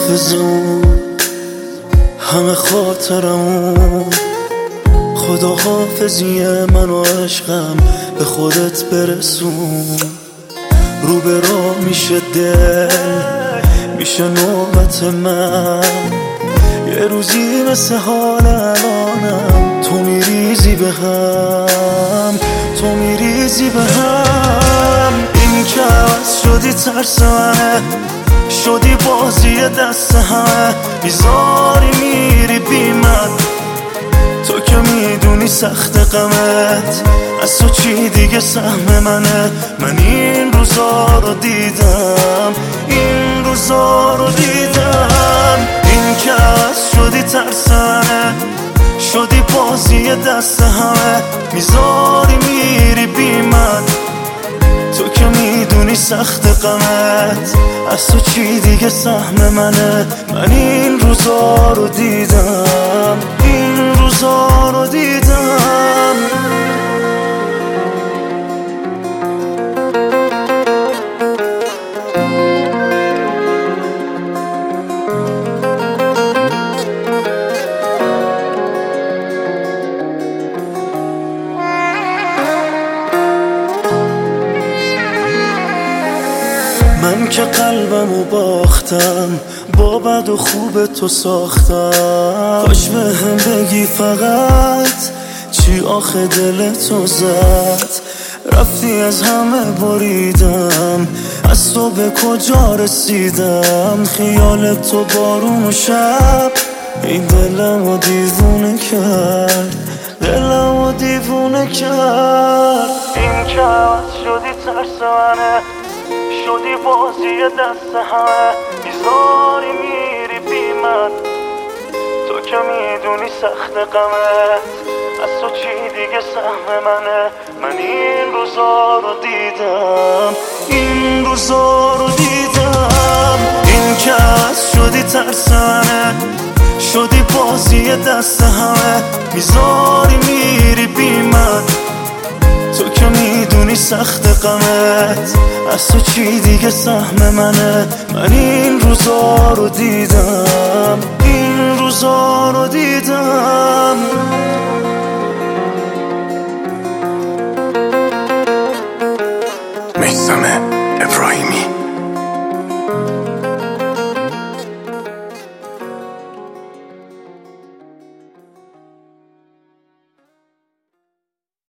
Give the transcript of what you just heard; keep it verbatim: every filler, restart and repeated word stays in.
حافظمون همه خاطرمون، خدا حافظی من و عشقم به خودت برسون. رو به راه میشه دل، میشه نوبت من، یه روزی مثل حال الانم تو میریزی به هم، تو میریزی به هم. این که عوض شدی ترس منه، شدی بازی دست همه، بیزاری میری بی من، تو که میدونی سخت غمت از تو چی دیگه سهم منه. من این روزا رو دیدم، این روزا رو دیدم. این که عوض شدی ترس منه، شدی بازی دست همه، میذاری میری بی من، تو که میدونی سخت غمت از تو چی دیگه سهم منه. من این روزا رو دیدم، این روزا رو دیدم. من که قلبمو باختم، با بد و خوب تو ساختم، کاش به هم بگی فقط چی آخه دل تو زد. رفتی از همه بریدم، از تو به کجا رسیدم. خیال تو بارون و شب این دلمو دیوونه کرد، دلمو دیوونه کرد. این که عوض شدی ترس منه، شدی بازی دست همه، بیزاری میری بی من، تو که میدونی سخت غمت از تو چی دیگه سهم منه. من این روزا رو دیدم، این روزا رو دیدم. این که عوض شدی ترس منه، شدی بازی دست همه، میذاری میری بی من، تو که میدونی سخت غمت از تو چی دیگه سهم منه. من این روزا رو دیدم، این روزا رو دیدم. میثم